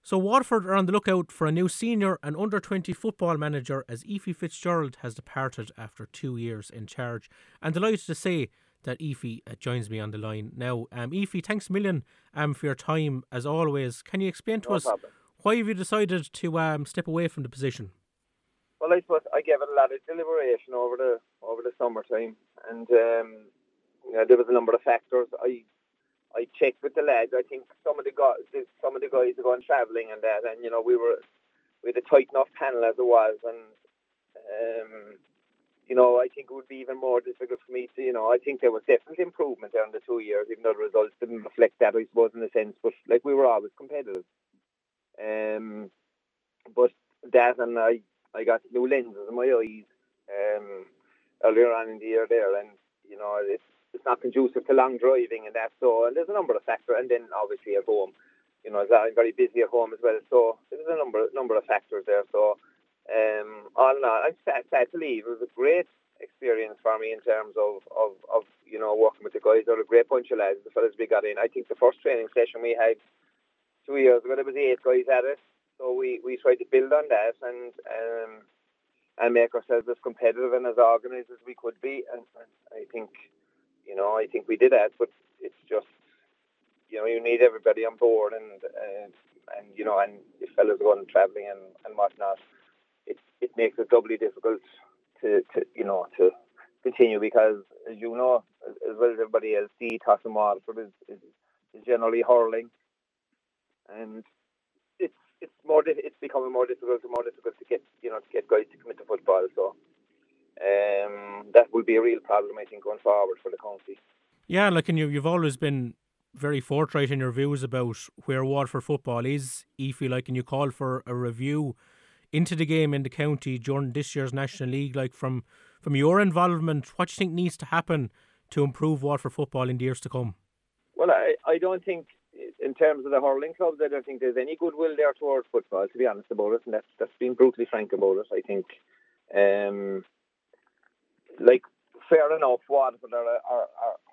So Waterford are on the lookout for a new senior and under-20 football manager as Aoife Fitzgerald has departed after 2 years in charge. And delighted to say that Aoife joins me on the line now. Aoife, thanks a million for your time as always. Can you explain to No us problem. why have you decided to step away from the position? Well, I suppose I gave it a lot of deliberation over the summertime, and there was a number of factors. I checked with the lads. I think some of the guys are going travelling and that, and we had a tight enough panel as it was, and I think it would be even more difficult for me to, I think there was definitely improvement there in the 2 years, even though the results didn't reflect that, I suppose, in a sense. But like, we were always competitive. But that, and I got new lenses in my eyes earlier on in the year there, and it's not conducive to long driving and that. So, and there's a number of factors, and then obviously at home, I'm very busy at home as well. So there's a number of factors there. So all in all, I'm sad to leave. It was a great experience for me in terms of working with the guys. They're a great bunch of lads, the fellas we got in. I think the first training session we had 2 years ago, there was 8 guys at it. So we tried to build on that and make ourselves as competitive and as organised as we could be. And I think we did that. But it's just, you need everybody on board, and if fellas are going travelling and whatnot, it makes it doubly difficult to continue, because as you know as well as everybody else, the ethos in Waterford is generally hurling, and it's becoming more difficult to get guys to commit to football. So that will be a real problem, I think, going forward for the county. Yeah, like, and you've always been very forthright in your views about where Waterford football is, Aoife, like, and you call for a review into the game in the county during this year's National League. Like, from your involvement, what do you think needs to happen to improve Waterford football in the years to come? Well, I don't think, in terms of the hurling clubs, I don't think there's any goodwill there towards football, to be honest about it, and that's being brutally frank about it. I think, fair enough, Waterford are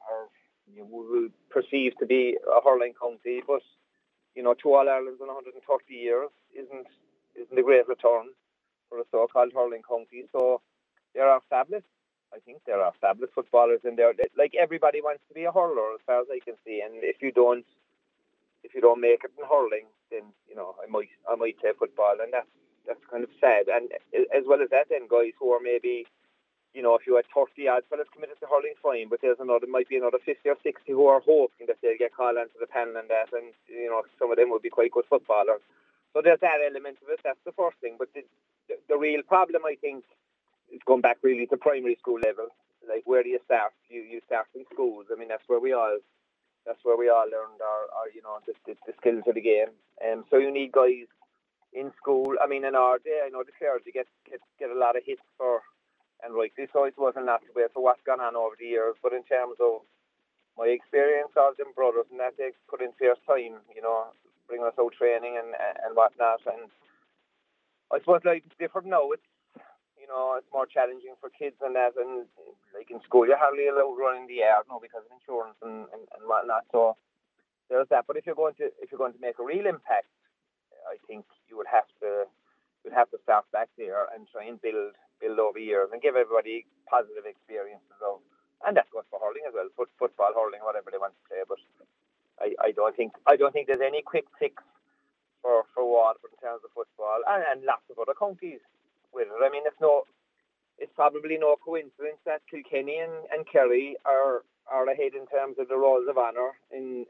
will perceive to be a hurling county, but to All Ireland in 130 years isn't a great return for a so-called hurling county. So there are established. I think there are established footballers in there. Like, everybody wants to be a hurler, as far as I can see, and if you don't make it in hurling, then I might say football, and that's kind of sad. And as well as that, then guys who are maybe, if you had 30 odd fellas committed to hurling, fine, but might be another 50 or 60 who are hoping that they'll get called onto the panel and that, and some of them would be quite good footballers. So there's that element of it. That's the first thing. But the real problem, I think, is going back really to primary school level. Like, where do you start? You start in schools. I mean, that's where we all learned our the skills of the game. So you need guys in school. I mean, in our day, I know the clergy get a lot of hits for, and rightly so, it wasn't that way for what's gone on over the years. But in terms of my experience, all them brothers and that, they put in fierce time, bringing us out training and whatnot. And I suppose, like, it's different now. It's more challenging for kids and that, and like in school you're hardly allowed running the yard now because of insurance and whatnot. So there's that. But if you're going to make a real impact, I think you would have to start back there and try and build over years and give everybody positive experiences of, and that goes for hurling as well, football, hurling, whatever they want to say. But I don't think there's any quick fix for Waterford in terms of football, and lots of other counties with it. I mean, it's probably no coincidence that Kilkenny and Kerry are ahead in terms of the rolls of honour in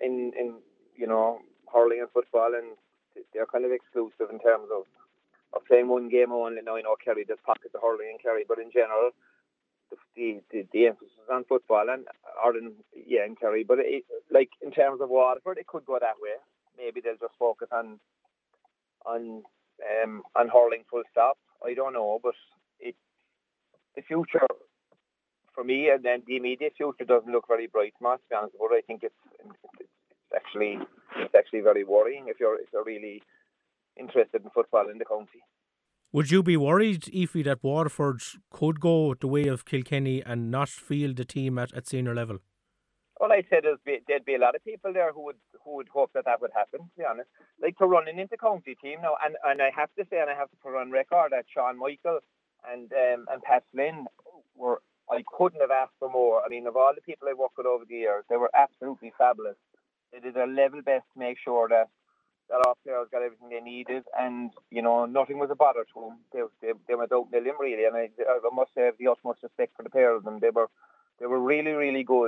hurling and football, and they're kind of exclusive in terms of playing one game only. Now, I know Kerry does pockets of hurling in Kerry, but in general, the emphasis is on football and Ireland, in Kerry. But like, in terms of Waterford, it could go that way. Maybe they'll just focus on hurling full stop. I don't know, but the future for me, and then the immediate future, doesn't look very bright, Matt, to be honest. But I think it's actually very worrying if you're really interested in football in the county. Would you be worried, Aoife, that Waterford could go the way of Kilkenny and not field the team at senior level? Well, I'd say there'd be a lot of people there who would hope that would happen, to be honest. Like, to run an inter-county team now, and I have to say, and I have to put on record that Sean Michael and Pat Flynn I couldn't have asked for more. I mean, of all the people I worked with over the years, they were absolutely fabulous. They did their level best to make sure that our players got everything they needed, and nothing was a bother to them. They went out nil really, and I must say I have the utmost respect for the pair of them. They were really, really good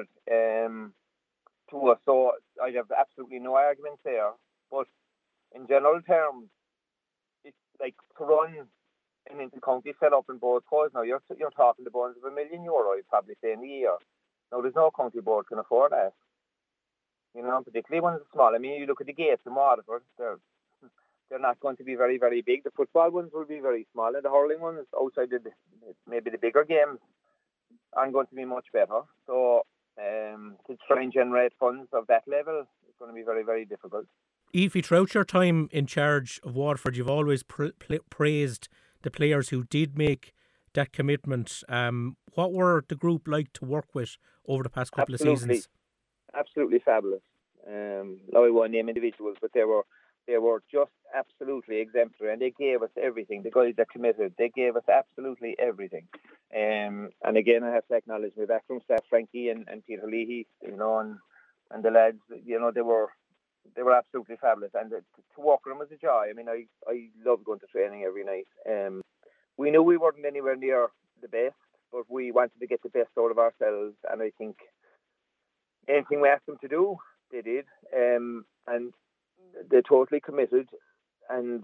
to us. So I have absolutely no arguments there. But in general terms, it's like to run an inter-county set up in both codes now. You're talking the bones of €1 million, I'd probably say, in the year. Now, there's no county board can afford that. Particularly ones are small. I mean, you look at the Gates in Waterford, they're not going to be very, very big. The football ones will be very small, and the hurling ones, outside maybe the bigger games, aren't going to be much better. So to try and generate funds of that level is going to be very, very difficult. Aoife, throughout your time in charge of Waterford, you've always praised the players who did make that commitment. What were the group like to work with over the past couple of seasons? Absolutely fabulous. Now I won't name individuals, but they were just absolutely exemplary, and they gave us everything. The guys that committed, they gave us absolutely everything. And again, I have to acknowledge my backroom staff, Frankie and Peter Leahy, and the lads. They were absolutely fabulous, and to work with them was a joy. I mean, I love going to training every night. We knew we weren't anywhere near the best, but we wanted to get the best out of ourselves, and I think anything we asked them to do, they did, and they totally committed. And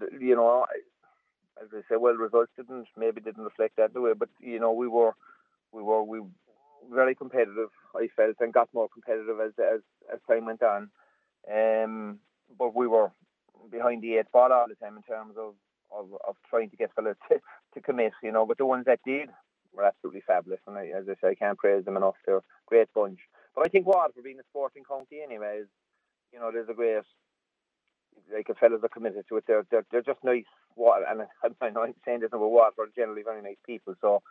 as I say, well, results didn't reflect that the way, but we were very competitive, I felt, and got more competitive as time went on. But we were behind the 8 ball all the time in terms of trying to get fellas to commit, but the ones that did were absolutely fabulous, and as I say, I can't praise them enough. They're a great bunch. But I think Waterford, being a sporting county anyway, is, there's a great, like, if fellas are committed to it, they're just nice. And I'm not saying this about Waterford, generally very nice people. So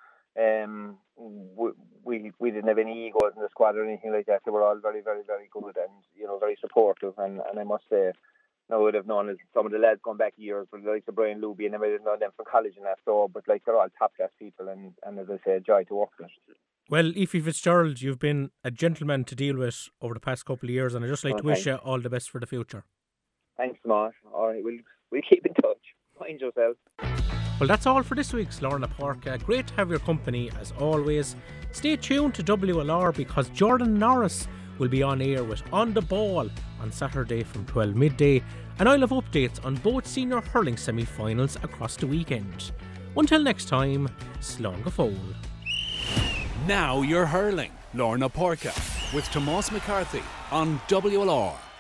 we didn't have any egos in the squad or anything like that. They were all very, very, very good and very supportive. And I must say, I would have known as some of the lads going back years, but like the Brian Luby, and I would have known them from college and that. So, but like, they're all top class people, and as I say, a joy to work with. Well, Aoife Fitzgerald, you've been a gentleman to deal with over the past couple of years, and I'd just like to wish you all the best for the future. Thanks, Mark. All right, we'll keep in touch. Mind yourself. Well, that's all for this week's Lorna Porca. Great to have your company as always. Stay tuned to WLR, because Jordan Norris will be on air with On The Ball on Saturday from 12 midday, and I'll have updates on both senior hurling semi-finals across the weekend. Until next time, Slán go fóill. Now you're hurling. Lorna Porca with Tomás McCarthy on WLR.